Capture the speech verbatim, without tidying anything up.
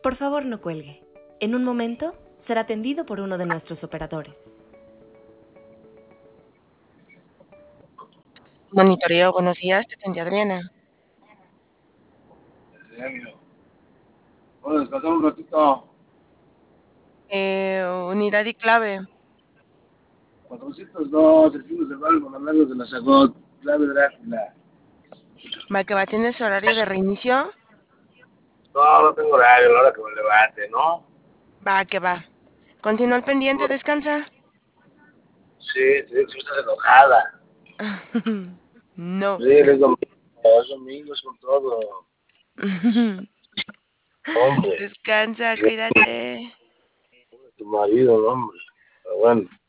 Por favor, no cuelgue. En un momento será atendido por uno de nuestros operadores. Monitoreo, buenos días, te atiende Adriana. Genio. Puedo descansar un ratito. Eh, unidad y clave. cuatrocientos dos, el fin de semana con amigos de la Sagot, clave Drácula. Va que va, ¿tienes horario de reinicio? No, no tengo horario, a la hora que me levante, ¿no? Va que va. Continúa al pendiente, descansa. Sí, te digo que estás enojada. No. Sí, es domingo, es domingo, es con todo. Hombre, Descansa, sí, cuídate. tu marido, no, hombre. Pero bueno.